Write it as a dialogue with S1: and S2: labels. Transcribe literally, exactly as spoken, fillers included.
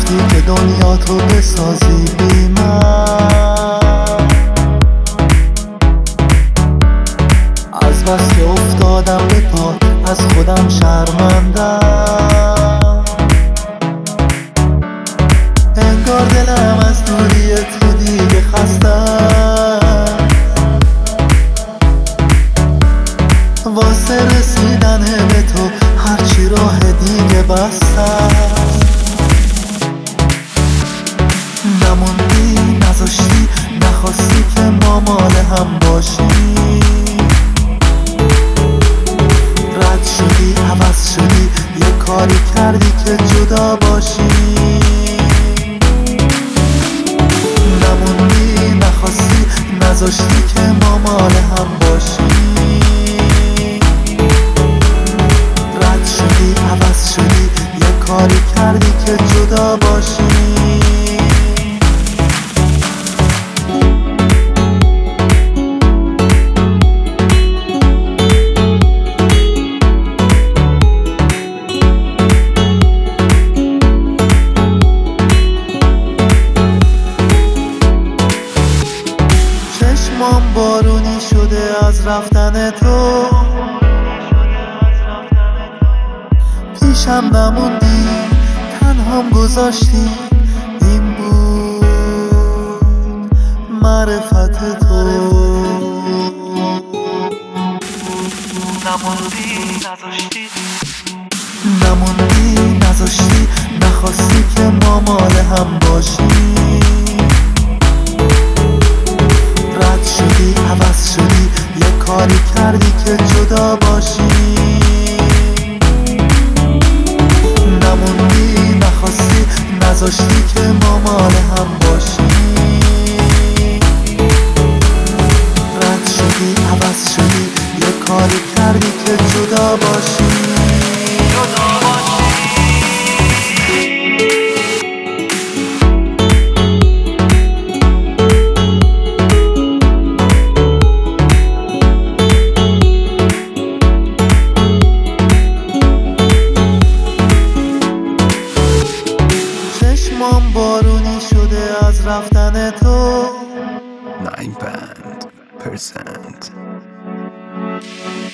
S1: رفتی که دنیا تو بسازی بی من. از بس که افتادم به پات از خودم شرمندم. انگار دلم از دوری تو دیگه خستم. واسه رسیدن به تو هرچی راه دیگه بستم. نموندی نذاشتی نخواستی که ما مال هم باشی. رد شدی عوض شدی یه کاری کردی که جدا باشی. نموندی نخواستی نذاشتی که ما مال هم باشی. رد شدی عوض شدی یه کاری کردی که جدا باشی. چشمام بارونی شده از رفتن تو. پیشم نموندی تنهام گذاشتی. این بود معرفت تو. نموندی نذاشتی نموندی نذاشتی نخواستی که ما مال هم باشی. رد شدی عوض شدی یه کاری کردی که جدا باشی. نموندی نخواستی نذاشتی که ما مال هم باشی. رد شدی عوض شدی یه کاری کردی که جدا باشی. جدا باشی. چشمام بارونی شده از رفتن تو.
S2: nine band percent